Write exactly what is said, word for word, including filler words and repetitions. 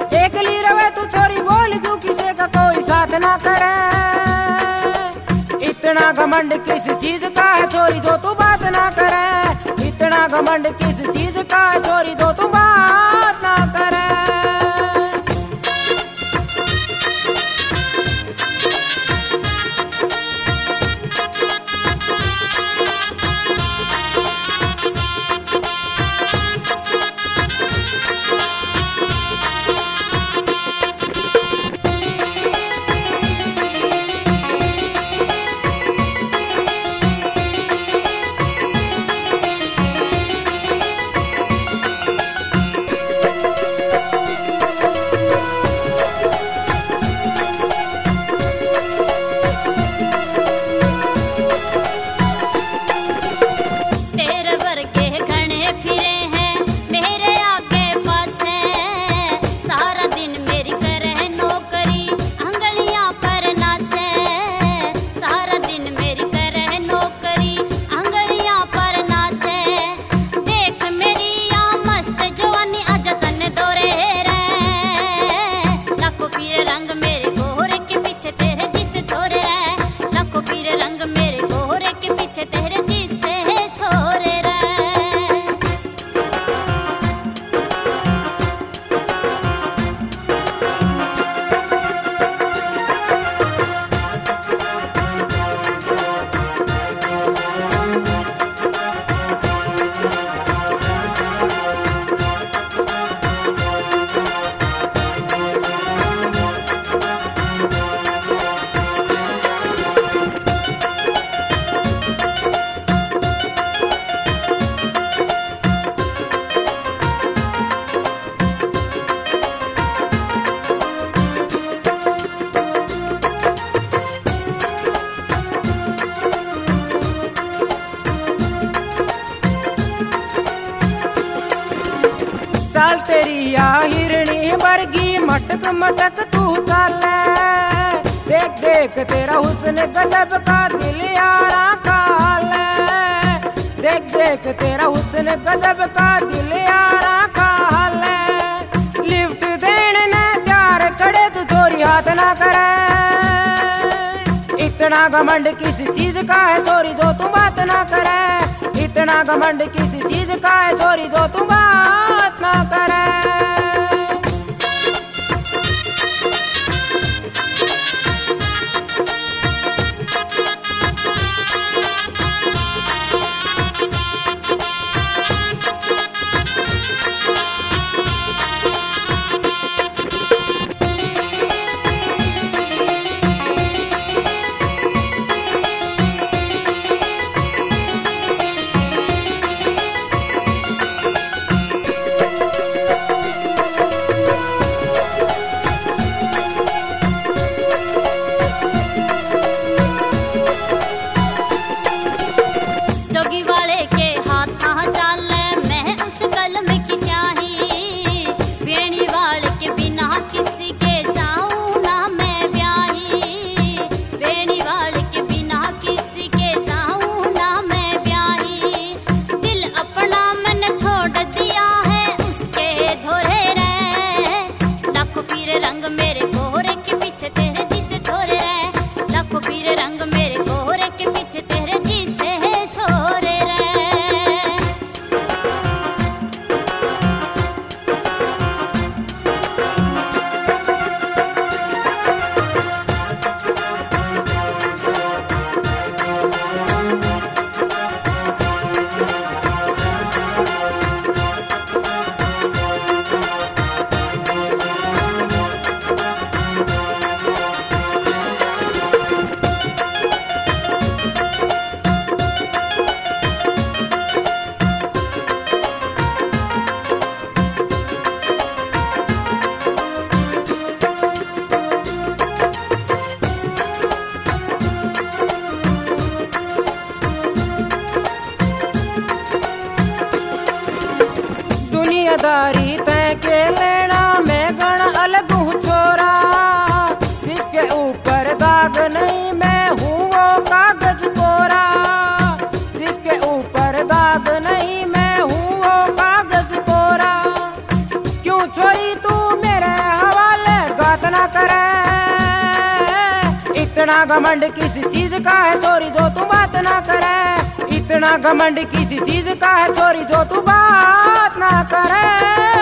एकली रवे तू छोरी बोल क्यों किसी का कोई साथ ना करे। इतना घमंड किस चीज का है छोरी जो तू बात ना करे। इतना घमंड किस चीज का है छोरी जो तू बात ना करे। चाल तेरी या हिरणी वर्गी मटक मटक तू चाले। देख देख तेरा हुस्न गजब का दिल यारा काले। देख देख तेरा हुस्न गजब का दिल यारा काले। लिफ्ट देने ने प्यार खड़े तू चोरी हाथ ना करे। इतना घमंड किस चीज का है चोरी जो तू बात ना करे। इतना घमंड किस चीज का है चोरी जो तू बात ना करे। करे। इतना घमंड किसी चीज का है छोरी जो तू बात ना करे। इतना घमंड किसी चीज का है छोरी जो तू बात ना करे।